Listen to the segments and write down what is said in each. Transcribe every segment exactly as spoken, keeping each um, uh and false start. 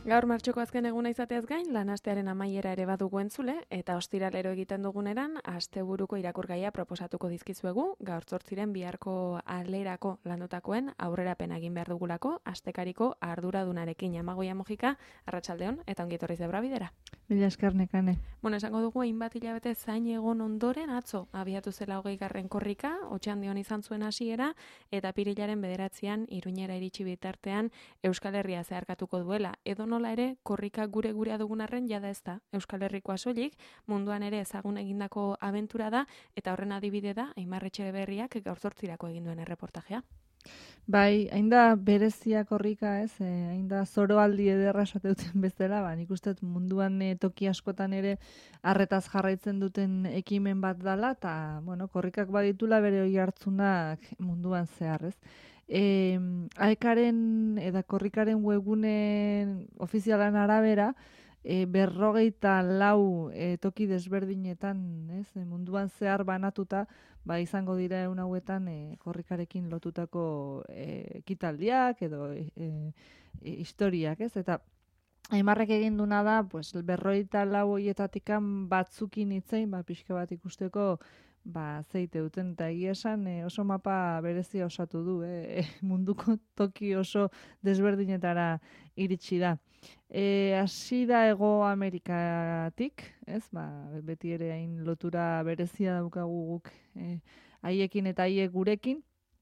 Gaur martxoko azken eguna izateaz gain, lanastearen amaiera ere badugu entzule, eta ostiralero egiten duguneran, asteburuko irakurgaia proposatuko dizkizuegu, gaur zortziren biharko alerako landutakoen aurrerapen egin behar dugulako, astekariko arduradunarekin Amagoia Mojika, arratsaldeon eta ongi etorri zebra bidera. Mila esker nekane. Bueno, esango dugu hainbat hilabete zain egon ondoren atzo abiatu zela hogeigarren korrika, Otxandion izan zuen hasiera eta apirilaren bederatzian Iruñera iritsi bitartean Euskal Herria zeharkatuko duela. Edo nola ere, korrika gure gurea dugun arren jada ez da Euskal Herrikoa soilik, munduan ere ezagun egindako abentura da eta horren adibide da Aimar Etxeberriak gaur zortzirako egin duen erreportajea. Bai, hain da berezia korrika, ez? Eh, hain da zoroaldi ederra esateuten bezala, ba, nik uste munduan e, toki askotan ere harretaz jarraitzen duten ekimen bat dala, eta, bueno, korrikak baditula bere hori hartzunak munduan zehar, ez? E, aekaren eta korrikaren webgunen ofizialan arabera, e, berrogeita lau e, toki desberdinetan, ez? E, munduan zehar banatuta, ba, izango dira egun hauetan e, korrikarekin lotutako e, ekitaldiak edo e, e, historiak, ez? Eta Aimarrek egin duna da, pues, berrogeita lau horietatikan batzukin hitzein, ba, pixka bat ikusteko, ba, zeite duten, eta egia esan e, oso mapa berezia osatu du, e, munduko toki oso desberdinetara iritsi da. E, hasi da Hego Amerikatik, ez? Ba, beti ere hain lotura berezia daukagu guk e, haiekin eta haiek gurekin.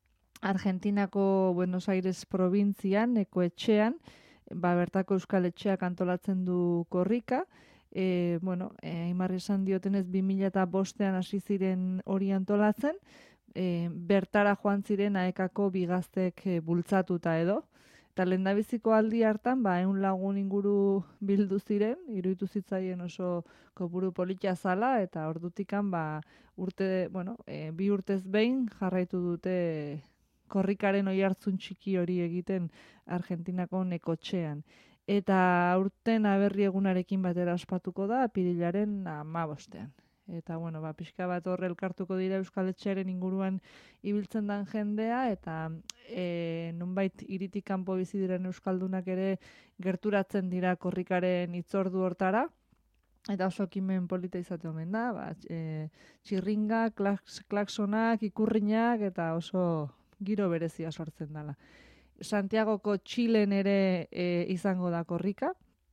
Argentinako Buenos Aires probintzian, Ekoetxean, ba, bertako Euskal Etxeak antolatzen du korrika. E, bueno, e, Aimarri esan diotenez bi mila bostean hasi ziren hori antolatzen, e, bertara joan ziren aekako bigaztek e, bultzatuta edo. Eta lehendabiziko aldi hartan, ba, ehun lagun inguru bildu ziren, iruditu zitzaien oso kopuru politia zala, eta ordutikan, ba, urte, bueno, e, bi urtez behin jarraitu dute korrikaren oi hartzun txiki hori egiten Argentinako Nekotxean. Eta aurten aberri egunarekin batera ospatuko da, apirilaren hamabostean. Eta, bueno, ba, pixka bat horre elkartuko dira Euskal Etxearen inguruan ibiltzen dan jendea, eta e, nunbait iritik kanpo bizi diren euskaldunak ere gerturatzen dira korrikaren hitzordu hortara, eta oso ekimen polita izate omen da, ba, e, txirringa, klaks, klaksonak, ikurriñak, eta oso giro berezia sortzen dela. Santiagoko Txilen ere e, izango da korrika.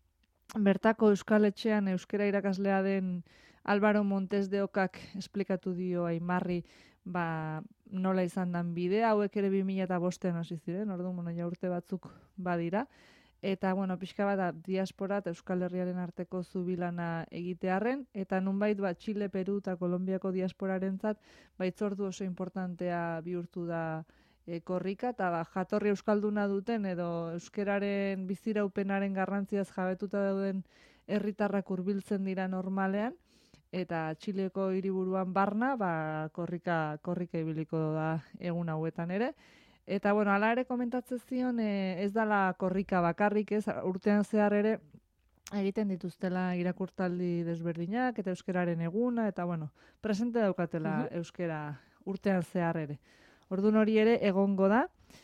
Bertako Euskal Etxean euskera irakaslea den Álvaro Montes de Ocak esplikatu dio Aimarri ba, nola izan dan bidea, hauek ere bi mila bostean hasi ziren, orduan, bueno, ja urte batzuk badira. Eta, bueno, pixka bat diaspora eta Euskal Herriaren arteko zubilana egitearren, eta nunbait ba, Txile, Peru eta Kolombiako diasporarentzat baitzordu oso importantea bihurtu da e, korrika, eta ba, jatorri euskalduna duten edo euskeraren biziraupenaren garrantziaz jabetuta dauden herritarrak hurbiltzen dira normalean, eta Txileko hiriburuan barna, ba, korrika, korrika ibiliko da egun hauetan ere. Eta, bueno, ala ere komentatzen zion, e, ez dala korrika bakarrik, ez, urtean zehar ere egiten dituztela irakurtaldi desberdinak, eta euskeraren eguna, eta, bueno, presente daukatela uh-huh. euskera urtean zehar ere. Ordun hori ere egongo da.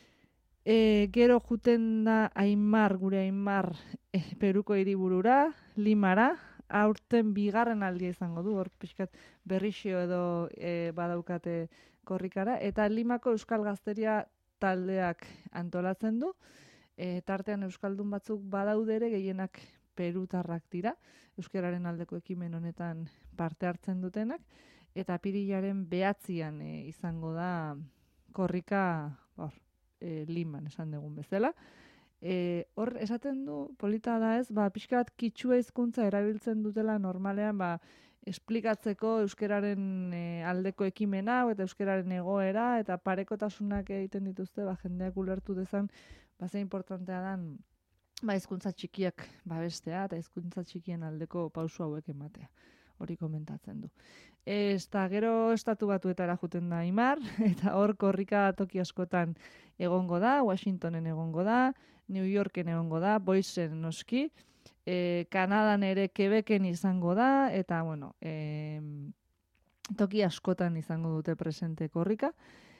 E, gero juten da Aimar, gure Aimar, e, Peruko hiriburura, Limara, aurten bigarren aldia izango du, hor pixkat berrixio edo e, badaukate korrikara, eta Limako Euskal Gazteria taldeak antolatzen du, e, tartean Euskaldun batzuk badaudere, gehienak perutarrak dira, euskararen aldeko ekimen honetan parte hartzen dutenak, eta apirilaren behatzian e, izango da korrika hor, e, Liman esan dugun bezala. E, hor esaten du, polita da ez, ba, pixka bat kitsua hizkuntza erabiltzen dutela normalean, ba, esplikatzeko euskararen e, aldeko ekimen hau eta euskararen egoera eta parekotasunak egiten dituzte, ba, jendeak ulertu dezan, ba, ze importantea dan, ba, hizkuntza txikiak babestea eta hizkuntza txikien aldeko pausu hauek ematea. Hori komentatzen du. Ez da, gero estatu batuetara juten da Aimar, eta hor korrika toki askotan egongo da, Washingtonen egongo da, New Yorken egongo da, Boisen noski, e, Kanadan ere Quebecen izango da, eta, bueno, e, toki askotan izango dute presente korrika,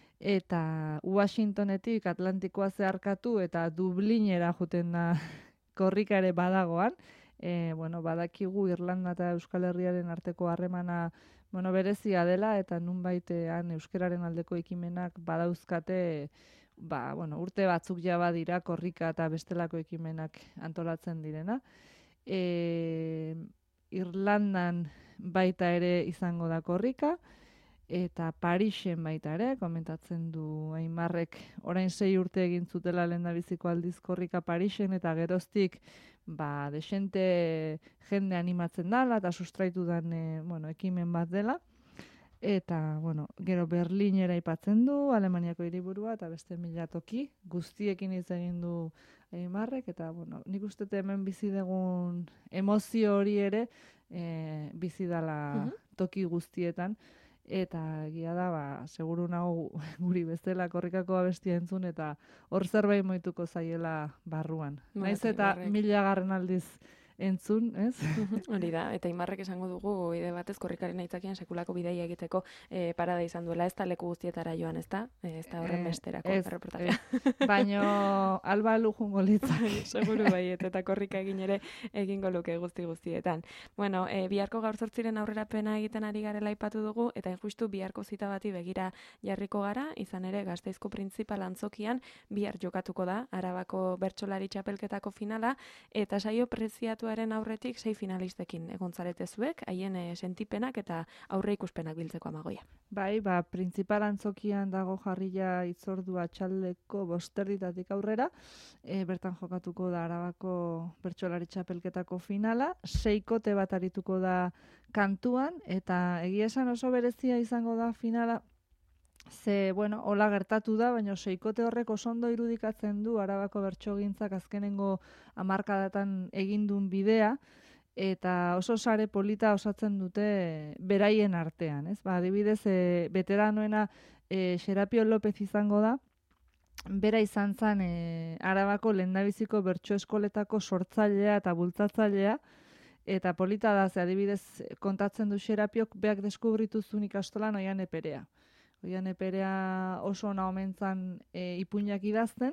eta Washingtonetik Atlantikoa zeharkatu, eta Dublinera juten da korrika ere badagoan. E, bueno, badakigu Irlanda eta Euskal Herriaren arteko harremana bueno, berezia dela, eta nunbaitean euskararen aldeko ekimenak badauzkate, ba, bueno, urte batzuk ja badira korrika eta bestelako ekimenak antolatzen direna. E, Irlandan baita ere izango da korrika, eta Parisen baita ere, komentatzen du Aimarrek, orain sei urte egin zutela lehendabiziko aldiz korrika Parisen, eta geroztik ba, desente jende animatzen dela, eta sustraitu den e, bueno, ekimen bat dela. Eta, bueno, gero Berlinera aipatzen du, Alemaniako hiriburua, eta beste mila toki, guztiekin hitz egin du Aimarrek, eta, bueno, nik uste hemen bizi dugun emozio hori ere e, bizi dela toki guztietan, eta egia da, ba, seguru nago guri bestela korrikako abestia entzun, eta hor zerbait moituko zaiela barruan. Ba, Naiz eta mila garren aldiz entzun, ez? Hori da, eta Aimarrek esango dugu, ide batez korrikaren aitzakian sekulako bidaia egiteko e, parada izan duela, ez da leku guztietara joan, ez da? Ez da horren besterako, ez, erreportajea. Baino, alba lujungo litzak. Seguru baiet, eta korrika egin ere egingo luke guzti guztietan. Bueno, e, biharko gaur zortziren aurrerapena egiten ari garela aipatu dugu, eta justu biharko zita bati begira jarriko gara, izan ere Gasteizko printzipal antzokian bihar jokatuko da, Arabako bertsolari txapelketako finala, eta saio preziatuaren aurretik sei finalistekin egontzarete zuek, haien e, sentipenak eta aurre ikuspenak biltzeko amagoia. Bai, ba, printzipal antzokian dago jarria itzordua txaldeko bosterditatik aurrera, e, bertan jokatuko da Arabako bertsolari txapelketako finala, seikote bat arituko da kantuan, eta egia esan oso berezia izango da finala, ze, bueno, hola gertatu da, baina seikote horrek oso ondo irudikatzen du Arabako bertsogintzak azkenengo hamarkadatan egindun bidea, eta oso sare polita osatzen dute beraien artean, ez? Ba, adibidez, e, veteranoena e, Serapio López izango da, bera izan zen e, Arabako lehendabiziko bertso eskoletako sortzailea eta bultzatzailea, eta polita da, ze adibidez kontatzen du Serapiok beak deskubritu zuen ikastolan Oian Eperea. Oian Eperea oso ona omen zan e, ipuinak idazten,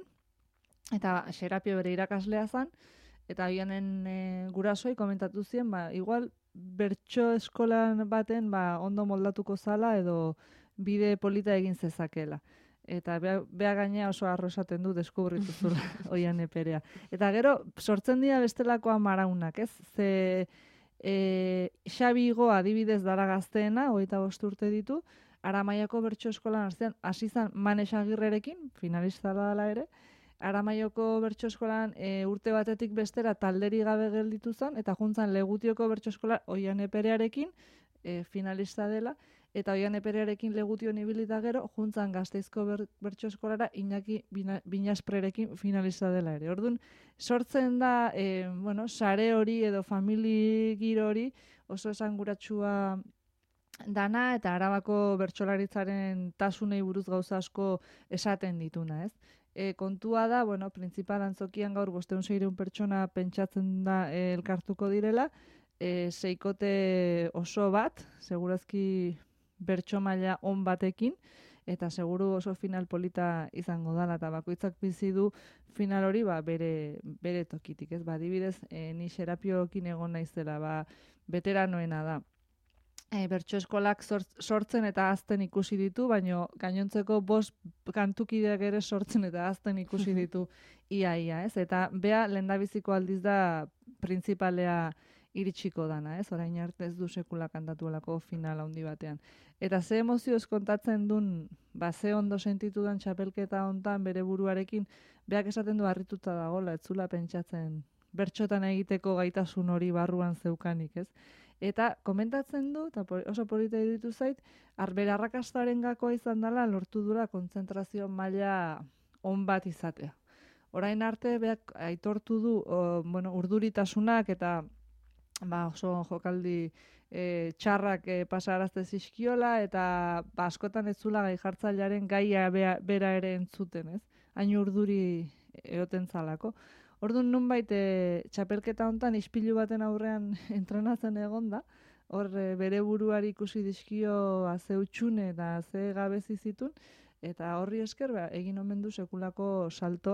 eta Serapio bere irakaslea zan, eta Oianen e, gurasoi komentatu zien, ba, igual bertso eskolan baten ba, ondo moldatuko zala edo bide polita egin zezakela. Eta bea, bea gainea oso arro esaten du deskubritu zula Oian Eperea. Eta gero, sortzen dira bestelakoa maraunak, ez? Ze e, Xabi Igo adibidez dara gazteena, hogeita bost urte ditu, Aramaiako bertso eskolan hasi zan Manes Agirrerekin, finalista dela ere, Aramaioko bertso eskolan e, urte batetik bestera talderi gabe gelditu zen, eta juntzan Legutioko bertso eskolan Oian Eperearekin, e, finalista dela, eta Oian Eperearekin Legution ibilita gero, juntzan Gasteizko ber, bertso eskolara Iñaki Binasprerekin finalista dela ere. Orduan, sortzen da, e, bueno, sare hori edo famili giro hori oso esanguratsua dana, eta Arabako bertsolaritzaren tasunei buruz gauza asko esaten dituna, ez? E, kontua da, bueno, printzipal antzokian gaur bosteun seireun pertsona pentsatzen da e, elkartuko direla, e, seikote oso bat, segurazki bertso maila on batekin, eta seguru oso final polita izango dela, eta bakoitzak bizi du final hori ba, bere, bere tokitik, ez? Ba, adibidez, e, ni Serapiokin egon naizela, ba, veteranoena da. E, bertso eskolak sortzen eta hazten ikusi ditu, baino gainontzeko bost kantukideak ere sortzen eta hazten ikusi ditu ia-ia, ez? Eta bea lehendabiziko aldiz da printzipalea iritsiko dana, ez? Orain arte ez du sekula kantatuelako final handi batean. Eta ze emozio kontatzen duen, ba, ze ondo sentitu den txapelketa hontan bere buruarekin, beak esaten du harrituta dagoela, ez zula pentsatzen bertxotan egiteko gaitasun hori barruan zeukanik, ez? Eta komentatzen du, eta oso polita iruditu zait, arbera arrakastaren gakoa izan dela lortu dura kontzentrazio maila on bat izatea. Orain arte beak aitortu du o, bueno, urduritasunak eta ba, oso jokaldi e, txarrak e, pasarazte zizkiola, eta ba, askotan ez zula gai jartzailearen gaia bea, bera ere entzuten, ez? Hain urduri egoten zalako. Orduan nunbait e, txapelketa hontan ispilu baten aurrean entrenatzen egonda, hor e, bere buruari ikusi dizkio ze utxune eta ze gabezi zitun, eta horri esker ba, egin omen du sekulako saltoa,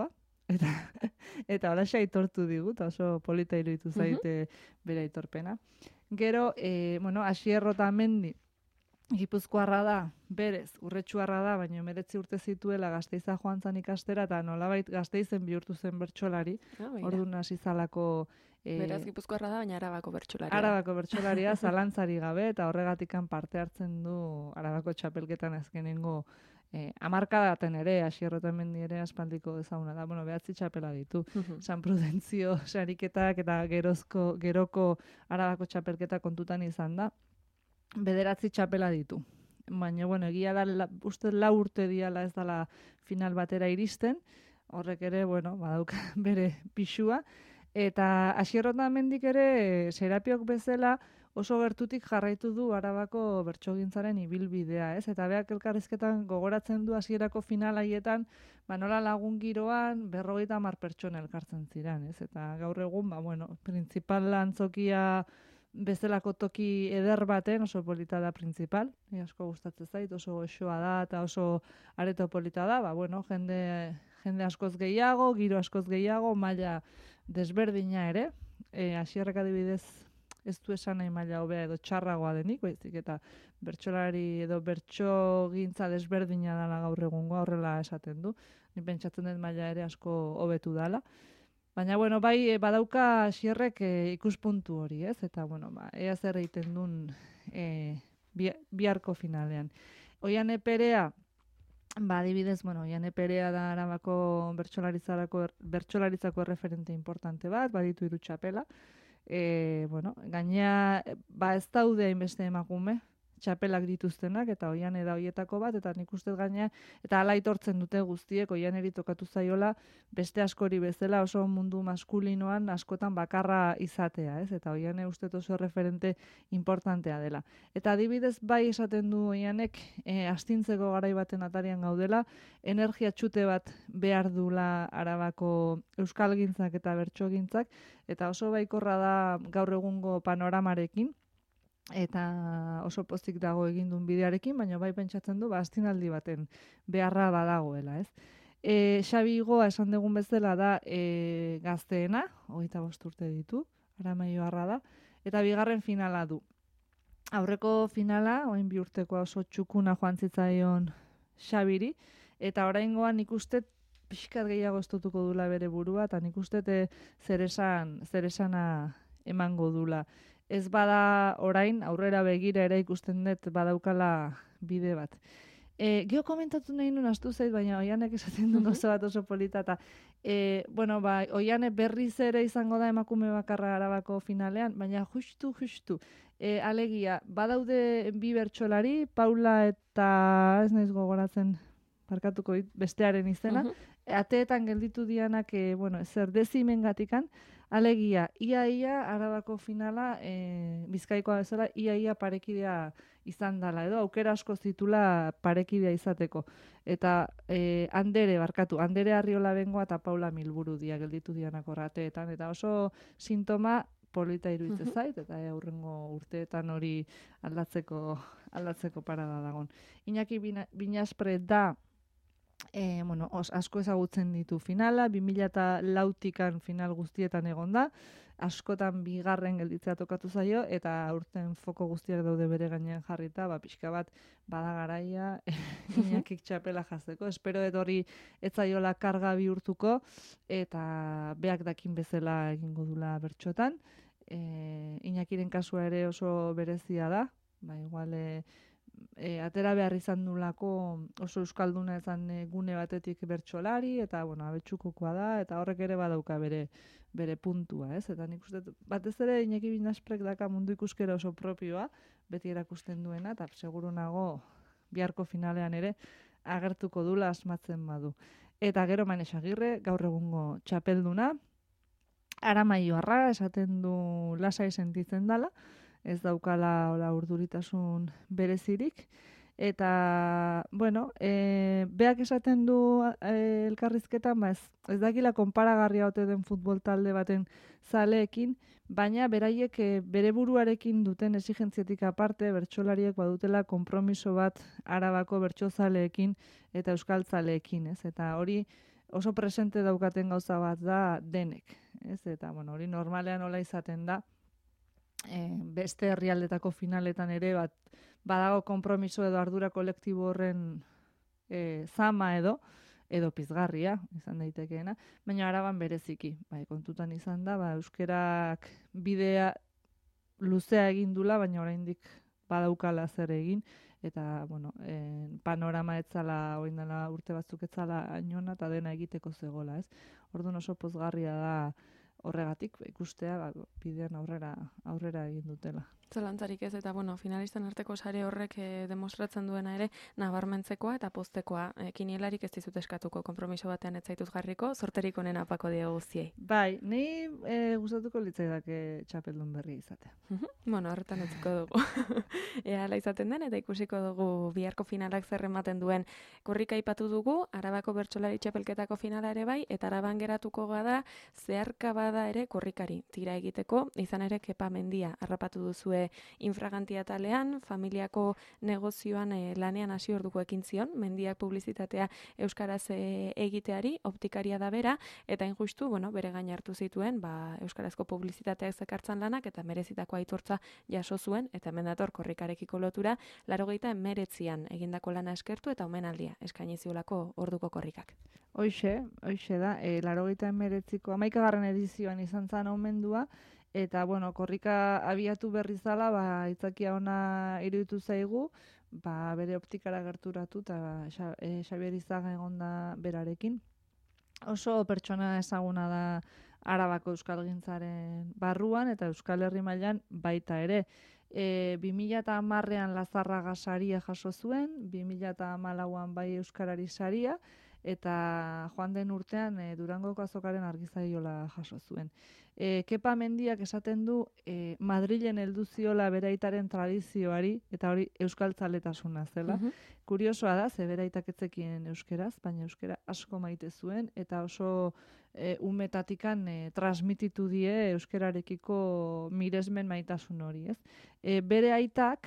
Eta, eta holaxe aitortu digut, oso polita iruditu zaite bere aitorpena. Gero, e, bueno, Asier Otamendi, Gipuzkoarra da, berez, urretxuarra da, baina emeretzi urte zituela Gasteiza joan zan ikastera, eta nolabait Gasteizen bihurtu zen bertsolari, Ah, orduan hasi zalako... E, Beraz, Gipuzkoarra da, baina Arabako bertsolaria. Arabako bertsolaria zalantzari gabe, eta horregatikan parte hartzen du Arabako txapelketan azkenengo e, amarkadaten ere, Asier Otamendi ere aspaldiko ezaguna da, bueno, behatzi txapela ditu. Mhm. San Prudentzio sariketak eta gerozko, geroko Arabako txapelketa kontutan izan da, bederatzi txapela ditu. Baina, bueno, egia da, la, uste lau urte diala ez dala final batera iristen, horrek ere, bueno, badauka bere pixua, eta Asier Otamendik ere, Serapiok bezala, oso gertutik jarraitu du Arabako bertsogintzaren ibilbidea, ez? Eta beak elkarrizketan gogoratzen du hasierako final haietan, ba nola lagun giroan berrogeita hamar pertsona elkartzen ziren, ez? Eta gaur egun, ba bueno, principal antzokia bezalako toki eder baten, oso polita da principal, ni asko gustatzen zait, oso goxoa da eta oso areto polita da, ba bueno, jende jende askoz gehiago, giro askoz gehiago, maila desberdina ere, e, Asierrek adibidez ez du esan nahi maila hobea edo txarragoa denik, baizik eta bertsolari edo bertsogintza desberdina dela gaur egungoa, horrela esaten du. Ni pentsatzen dut maila ere asko hobetu dela. Baina, bueno, bai, badauka Asierrek e, ikuspuntu hori, ez? Eta, bueno, ba, ea zer egiten duen e, bi, biharko finalean. Oiane Perea, ba, adibidez, bueno, Oiane Perea da Arabako bertsolaritzako bertsolaritzako erreferente importante bat, baditu hiru txapela. E, bueno, gainea, ba, ez daude hainbeste emakume, txapelak dituztenak, eta Oiane da hoietako bat, eta nik uste gainea, eta hala aitortzen dute guztiek, Oianeri tokatu zaiola, beste askori bezala oso mundu maskulinoan askotan bakarra izatea, ez? Eta Oiane uste oso referente importantea dela. Eta adibidez bai esaten du Oianek, e, astintzeko garai baten atarian gaudela, energia txute bat behar dula Arabako euskalgintzak eta bertsogintzak, eta oso baikorra da gaur egungo panoramarekin, eta oso pozik dago egindun bidearekin, baina bai pentsatzen du, ba, astinaldi baten beharra badagoela, ez? E, Xabi Igoa esan dugun bezala da e, gazteena, hogeita bost urte ditu, Aramaioarra da, eta bigarren finala du. Aurreko finala, orain bi urtekoa oso txukuna joan zitzaion Xabiri, eta oraingoan nik uste pixkat gehiago estutuko dula bere burua, eta nik uste zer esan, zer esana emango dula. Ez bada orain, aurrera begira ere ikusten dut badaukala bide bat. E, Geo komentatu nahi nun astu zait, baina Oianek esaten du gauza bat oso polita, eta e, bueno, ba, Oiane berriz ere izango da emakume bakarra Arabako finalean, baina justu, justu, e, alegia, badaude bi bertsolari, Paula eta ez naiz gogoratzen, barkatuko dit, bestearen izena, uh -huh. Ateetan gelditu dianak, e, bueno, zer dezimen gatikan, alegia, ia-ia Arabako finala, e, Bizkaikoa bezala, ia-ia parekidea izan dela, edo aukera asko zitula parekidea izateko. Eta e, Andere, barkatu, Andere Arriola Bengoa eta Paula Milburu dia gelditu dianak horrateetan, eta oso sintoma polita iruditzen zait, eta e, aurrengo urteetan hori aldatzeko, aldatzeko parada dagon. Iñaki Binaspre da, E, bueno, os, asko ezagutzen ditu finala, bi mila lautikan final guztietan egon da, askotan bigarren gelditzea tokatu zaio, eta aurten foko guztiak daude bere gainean jarrita, ba, pixka bat bada garaia, Iñakik txapela jazteko. Espero dut hori ez zaiola karga bihurtuko, eta beak dakin bezala egingo dula bertxotan. E, Iñakiren kasua ere oso berezia da, ba, igual... E, E, atera behar izan nulako oso euskalduna ezan e, gune batetik bertsolari, eta, bueno, abetxukokoa da, eta horrek ere badauka bere, bere puntua, ez? Eta nik uste, batez ere Iñaki Binasprek daka mundu ikuskera oso propioa, beti erakusten duena, eta seguru nago biharko finalean ere agertuko dula asmatzen badu. Eta gero Manes Agirre, gaur egungo txapelduna, Aramaioarra, esaten du lasai sentitzen dala, ez daukala ola urduritasun berezirik, eta, bueno, e, beak esaten du e, elkarrizketan, ba ez, ez dakila konparagarria ote den futbol talde baten zaleekin, baina beraiek e, bere buruarekin duten exigentzietik aparte, bertsolariek badutela konpromiso bat Arabako bertsozaleekin eta euskal zaleekin, ez? Eta hori oso presente daukaten gauza bat da denek, ez? Eta, bueno, hori normalean nola izaten da, e, beste herrialdetako finaletan ere bat badago konpromiso edo ardura kolektibo horren e, zama edo, edo pizgarria, izan daitekeena, baina Araban bereziki, bai, kontutan izan da, ba, euskerak bidea luzea egin dula, baina oraindik badaukala zer egin, eta, bueno, e, panorama etzala, orain dela urte batzuk etzala ainona, eta dena egiteko zegola, ez? Orduan oso pozgarria da horregatik, ikustea, ba, bidean aurrera, aurrera egin dutela. Zalantzarik ez, eta bueno, finalisten arteko sare horrek e, demostratzen duena ere nabarmentzekoa eta poztekoa. E, kinielarik ez dizut eskatuko konpromiso batean ez zaitut jarriko, sorterik onena apako dio guztiei. Bai, ni e, gustatuko litzaidake txapeldun berri izatea. Bueno, horretan utziko dugu. Ea hala izaten den, eta ikusiko dugu biharko finalak zer ematen duen. Korrika aipatu dugu, Arabako bertsolari txapelketako finala ere bai, eta Araban geratuko bada, zeharka bada ere korrikari tira egiteko, izan ere Kepa Mendia harrapatu duzue infragantia talean, familiako negozioan e, lanean hasi orduko ekin zion, Mendiak publizitatea euskaraz e, egiteari, optikaria da bera, eta injustu, bueno, bere gain hartu zituen, ba, euskarazko publizitateak zekartzan lanak, eta merezitako aitortza jaso zuen, eta hemen dator korrikarekiko lotura, laurogeita hemeretzian egindako lana eskertu, eta omenaldia eskaini ziolako orduko korrikak. Hoixe, hoixe da, e, laurogeita hemeretziko hamaikagarren edizioan izan zen omendua, eta, bueno, korrika abiatu berri zala, ba, itzakia ona iruditu zaigu, ba, bere optikara gerturatu, eta ba, e, Xabier Izaga egon da berarekin. Oso pertsona ezaguna da Arabako euskalgintzaren barruan, eta Euskal Herri mailan baita ere. E, bi mila hamarrean Lazarraga saria jaso zuen, bi mila hamalauan bai Euskarari saria, eta joan den urtean e, Durangoko azokaren argizaiola jaso zuen. E, Kepa Mendiak esaten du e, Madrilen heldu ziola beraitaren tradizioari, eta hori euskaltzaletasuna zela. Uh-huh. Kuriosoa da, ze beraitak etzekien euskeraz, baina euskera asko maite zuen, eta oso e, umetatikan e, transmititu die euskerarekiko miresmen maitasun hori, ez? E, bere aitak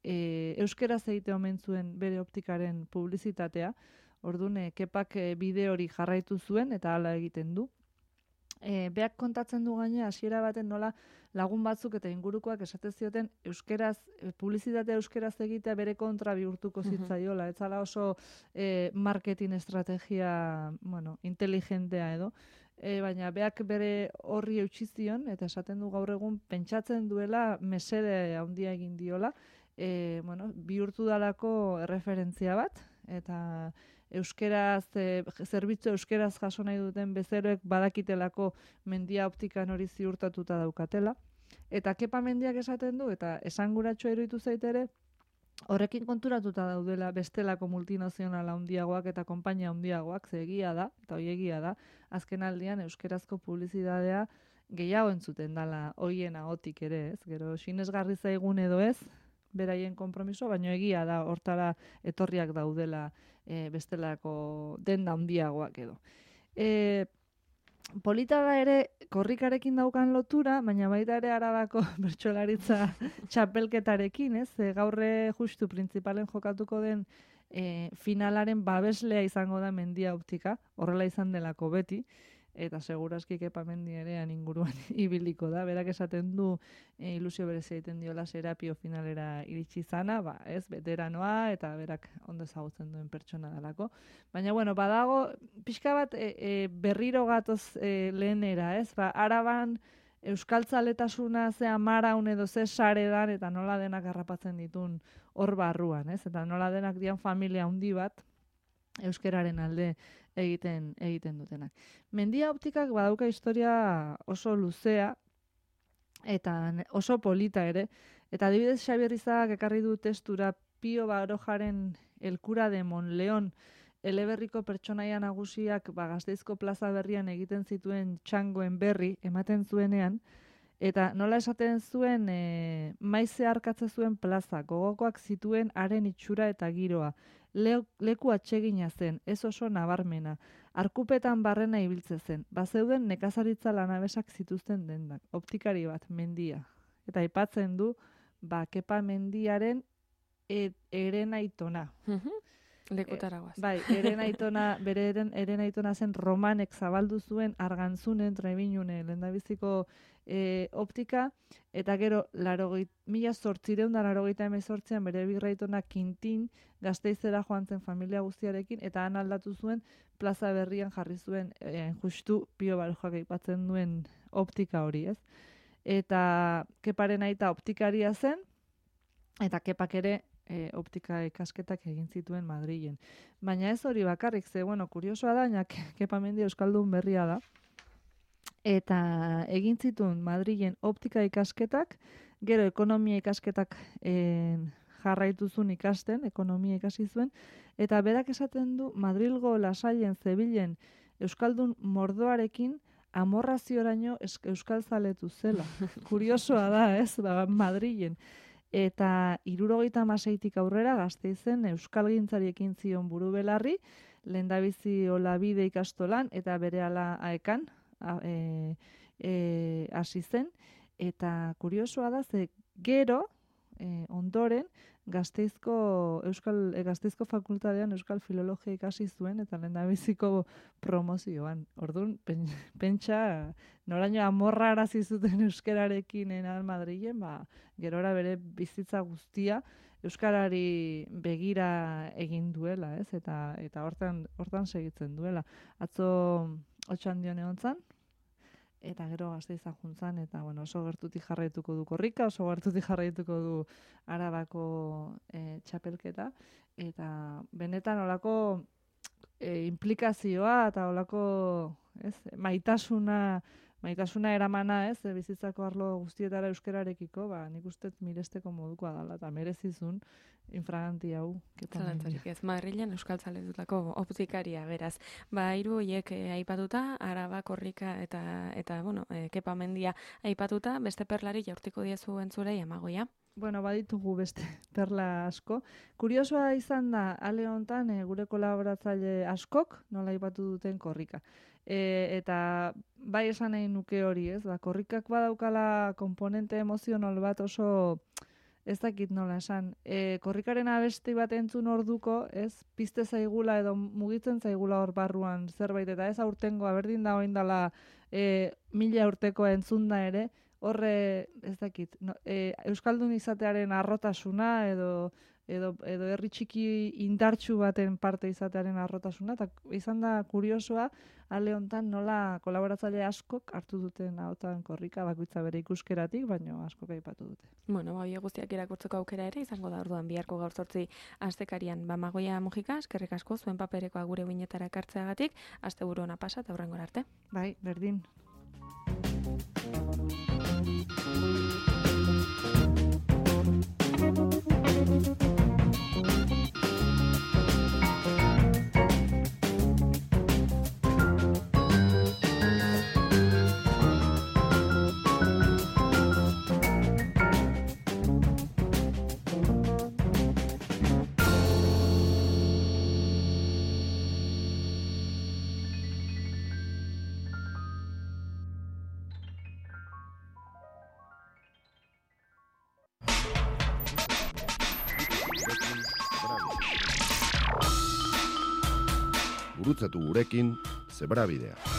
e, euskeraz egite omen zuen bere optikaren publizitatea, orduan, e, Kepak e, bide hori jarraitu zuen, eta hala egiten du. E, beak kontatzen du gaina, hasiera baten nola lagun batzuk eta ingurukoak esate zioten euskeraz, e, publizitatea euskeraz egitea bere kontra bihurtuko zitzaiola. Ez zala oso e, marketing estrategia, bueno, inteligentea edo. E, baina beak bere horri eutsi zion, eta esaten du gaur egun pentsatzen duela mesede handia egin diola, e, bueno, bihurtu dalako erreferentzia bat, eta euskeraz, e, zerbitzu euskeraz jaso nahi duten bezeroek badakitelako Mendia optikan hori ziurtatuta daukatela. Eta Kepa Mendiak esaten du, eta esanguratsua iruditu zaitere, horrekin konturatuta daudela bestelako multinazionala handiagoak eta konpainia handiagoak, ze egia da, eta hoi egia da, azken aldian euskerazko publizitatea gehiago entzuten dala hoien ahotik ere, ez? Gero, sinesgarri zaigun edo ez, beraien konpromiso, baina egia da hortara etorriak daudela e, bestelako denda handiagoak edo. E, polita da ere korrikarekin daukan lotura, baina baita ere Arabako bertsolaritza txapelketarekin, ez? E, gaurre justu printzipalen jokatuko den e, finalaren babeslea izango da Mendia optika, horrela izan delako beti, eta segurazki Kepa Mendi ere inguruan ibiliko da. Berak esaten du e, ilusio berezia egiten diola Serapio finalera iritsi zana, ba, ez, veteranoa, eta berak ondo ezagutzen duen pertsona dalako. Baina, bueno, badago, pixka bat e, e, berriro gatoz e, lehenera, ez? Ba, Araban euskaltzaletasuna ze amaraun edo ze saredan, eta nola denak harrapatzen ditun hor barruan, ez? Eta nola denak dian familia handi bat, euskeraren alde egiten egiten dutenak. Mendia optikak badauka historia oso luzea eta oso polita ere, eta adibidez Xabier Izagak ekarri du testura Pio Barojaren El cura de Monleon eleberriko pertsonaia nagusiak ba, Gasteizko plaza berrian egiten zituen txangoen berri ematen zuenean, eta nola esaten zuen e, maize harkatze zuen plaza, gogokoak zituen haren itxura eta giroa, Le, leku atsegina zen, ez oso nabarmena, arkupetan barrena ibiltze zen, bazeuden nekazaritza lanabesak zituzten dendak, optikari bat, Mendia. Eta aipatzen du, ba, Kepa Mendiaren e, eren aitona. Lekutaragoaz. Bai, eren aitona, bere eren, eren aitona zen Romanek zabaldu zuen Argantzunen, Trebinune, lehendabiziko e, optika, eta gero, larogeit, mila zortzireun da larogeita emezortzean bere birraitona Kintin, Gasteizera joan zen familia guztiarekin, eta han aldatu zuen plaza berrian jarri zuen, e, justu Pio Barojak aipatzen duen optika hori, ez? Eta Keparen aita optikaria zen, eta Kepak ere e, optika ikasketak egin zituen Madrilen. Baina ez hori bakarrik, ze, bueno, kuriosoa da, baina Kepa Mendia euskaldun berria da, eta egin zituen Madrilen optika ikasketak, gero ekonomia ikasketak e, jarraitu zuen ikasten, ekonomia ikasi zuen, eta berak esaten du Madrilgo Lasailen, Zebilen, euskaldun mordoarekin amorrazioraino euskal zaletu zela. Kuriosoa da, ez, ba, Madrilen. Eta hirurogeita hamaseitik aurrera Gasteizen euskalgintzari ekin zion buru belarri, lehendabizi Olabide ikastolan eta berehala aekan hasi e, e, zen. Eta kuriosoa da, ze gero, e, ondoren, Gasteizko Euskal e, Gasteizko fakultatean Euskal Filologia ikasi zuen eta lehendabiziko promozioan. Orduan, pen, pentsa noraino amorrarazi zuten euskararekin enan Madrilen, ba, gerora bere bizitza guztia euskarari begira egin duela, ez? Eta eta hortan hortan segitzen duela. Atzo Otxandion egon zan, eta gero Gasteiza juntzan, eta bueno, oso gertutik jarraituko du korrika, oso gertutik jarraituko du Arabako e, txapelketa, eta benetan olako e, implikazioa eta olako, ez, maitasuna, maitasuna eramana, ez, e, bizitzako arlo guztietara euskararekiko, ba, nik uste miresteko modukoa dela, eta merezizun infraganti hau. Zalantzarik ez, Madrilen euskal zaletutako optikaria, beraz. Ba, hiru horiek e, aipatuta, Araba, korrika eta, eta bueno, e, Kepa Mendia aipatuta, beste perlari jaurtiko diezu entzulei Amagoia. Bueno, baditugu beste perla asko. Kuriosoa izan da, ale hontan e, gure kolaboratzaile askok nola aipatu duten korrika. E, eta bai esan nahi nuke hori, ez? Ba, korrikak badaukala komponente emozional bat oso, ez dakit nola esan, e, korrikaren abesti bat entzun orduko, ez, pizte zaigula edo mugitzen zaigula hor barruan zerbait, eta ez aurtengoa berdin da oindala e, mila urtekoa entzunda ere, horre, ez dakit, no, e, euskaldun izatearen arrotasuna edo edo edo herri txiki indartsu baten parte izatearen arrotasuna, eta izan da kuriosoa ale hontan nola kolaboratzaile askok hartu duten ahotan korrika, bakoitza bere ikuskeratik, baino askok aipatu dute. Bueno, ba, guztiak irakurtzeko aukera ere izango da orduan biharko gaur zortzi astekarian. Ba, Amagoia Mujika, eskerrik asko zuen paperekoa gure uinetara ekartzeagatik, asteburu ona pasa eta hurrengora arte. Bai, berdin. Gurutzatu gurekin Zebrabidea.